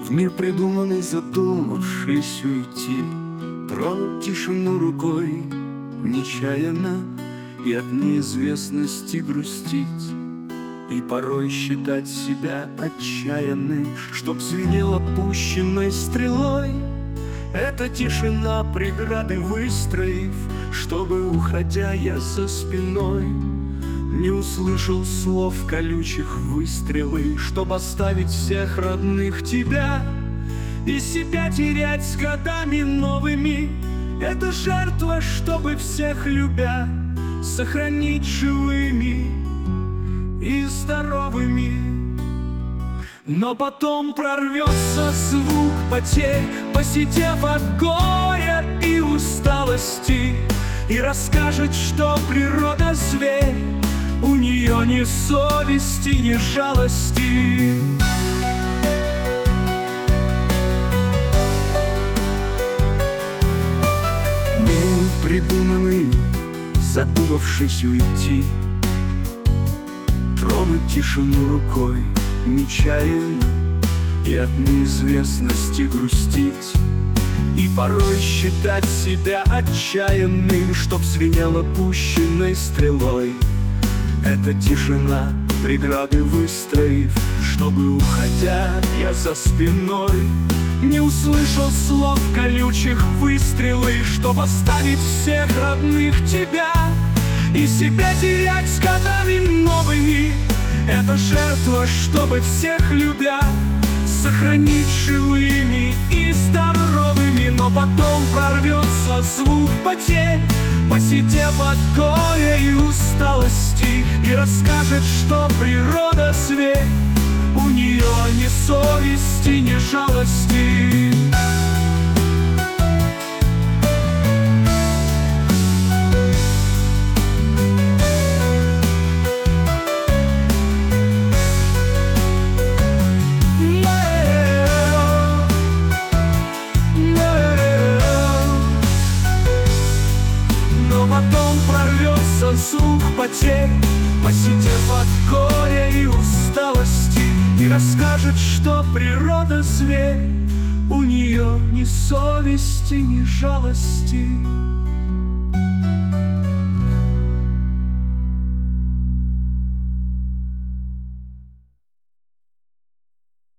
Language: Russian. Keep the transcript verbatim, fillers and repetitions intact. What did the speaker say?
В мир придуманный, задумавшись уйти, тронуть тишину рукой нечаянно и от неизвестности грустить, и порой считать себя отчаянной, чтоб звенела пущенной стрелой. Эта тишина, преграды выстроив, чтобы, уходя, я за спиной не услышал слов колючих выстрелы, чтоб оставить всех родных тебя и себя терять с годами новыми. Это жертва, чтобы всех любя сохранить живыми и здоровыми. Но потом прорвется звук потерь, посидев от горя и усталости, и расскажет, что природа зверь, у нее ни совести, ни жалости. Мир придуманный, задумавшись уйти, тронуть тишину рукой нечаянно и от неизвестности грустить, и порой считать себя отчаянным, чтоб звенела пущенной стрелой. Эта тишина, преграды выстроив, чтобы, уходя, я за спиной не услышал слов колючих выстрелы, чтоб оставить всех родных тебя и себя терять с годами новыми. Это жертва, чтобы всех любя сохранить живыми и здоровыми. Но потом прорвется звук потерь, посидев от горя и усталости, и расскажет, что природа зверь, у нее ни совести, ни жалости. Потом прорвется звук потерь, посидев от горя и усталости, и расскажет, что природа зверь, у нее ни совести, ни жалости.